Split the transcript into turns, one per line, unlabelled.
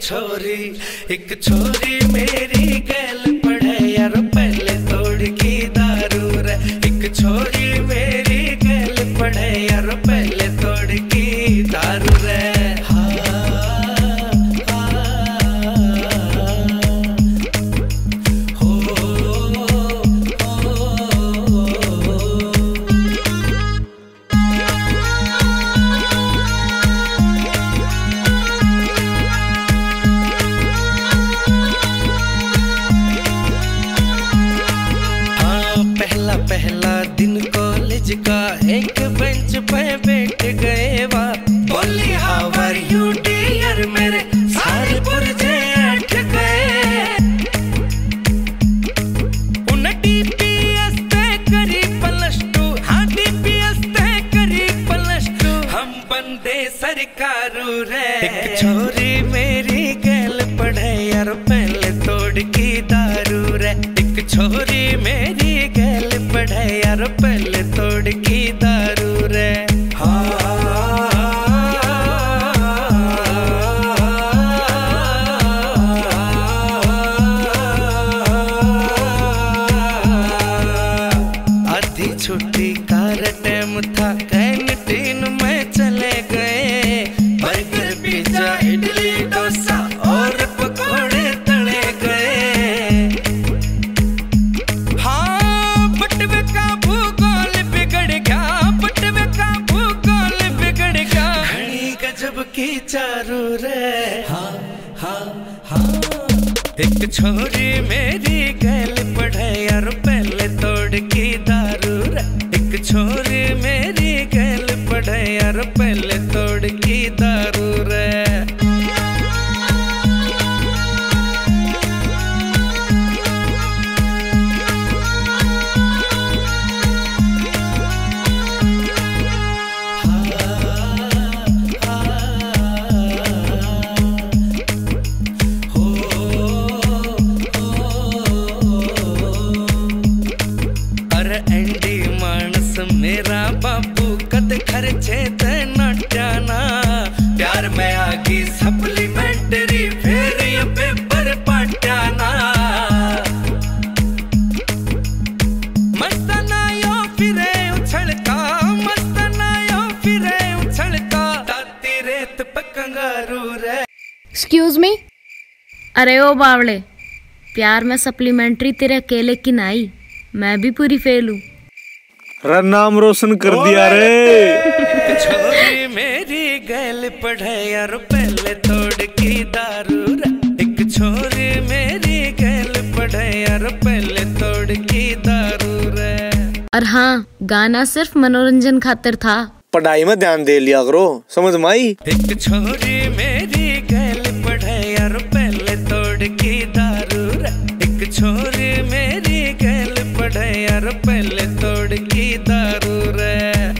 एक छोरी मेरी गैल पढ़े यार पहले तोड़ की दारू रे। एक छोरी मेरी गैल पढ़े यार पहले तोड़ की दारू रे। पहला दिन कॉलेज का एक बेंच पे बैठ गए वा। बोली हाउ आर यू डियर मेरे सारे पुरजे अट गए। उन DPS तय करी +2, हाँ DPS तय करी +2। हम बंदे सरकारू रे। एक छोरी मेरी गैल पढ़े यार पहले तोड़ की दारू रे। एक छोरी मेरी गैल पढ़े यार पहले तोड़ की दारू रे। आधी छुट्टी का टाइम था, कैंटीन में चले गए। बर्गर पिज्जा इडली डोसा और पकोड़े तले गए। हाँ बटवे का भूगोल बिगड़ गया, बटवे का भूगोल बिगड़ गया। घड़ी गजब की चारू रे। हाँ हाँ हाँ। एक छोरी मेरी गैल पढ़े यार पहले तोड़ की दारू रे। एक छोरी मेरी गैल पढ़े यार पहले तोड़ की दारू रे। मेरा बाबू कद खर्चे ते नटाना। प्यार में आगी सप्लीमेंट्री फिर ये पेपर पटाना। मस्ताना यो फिरे उछलका, मस्ताना यो फिरे उछलका। ताती रेत पे कंगारू रे।
Excuse me. अरे ओ बावले, प्यार में सप्लीमेंट्री तेरे अकेले की नाई, मैं भी पूरी फेल हूँ।
नाम रोशन कर दिया रे।
छोरी मेरी गैल पढ़े यार पहले तोड़ की दारू रे। एक छोरी मेरी गैल पढ़े यार पहले तोड़ की दारू रे।
और हाँ, गाना सिर्फ मनोरंजन खातिर था,
पढ़ाई में ध्यान दे लिया करो, समझ में आई।
एक छोरी मेरी गैल पढ़े यार पहले तोड़ की दारू रे। एक छोरी मेरी गैल पढ़े यार पहले